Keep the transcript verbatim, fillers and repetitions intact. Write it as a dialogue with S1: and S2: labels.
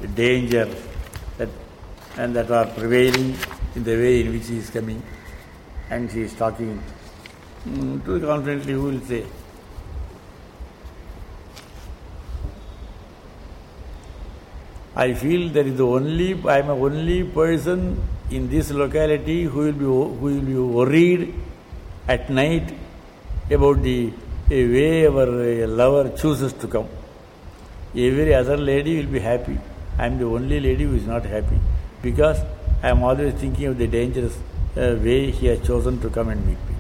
S1: danger that and that are prevailing in the way in which he is coming, and she is talking mm, too confidently. Who will say? I feel there is the only I am the only person in this locality who will be who will be worried at night about the way our lover chooses to come. Every other lady will be happy. I am the only lady who is not happy, because I am always thinking of the dangerous uh, way he has chosen to come and meet me.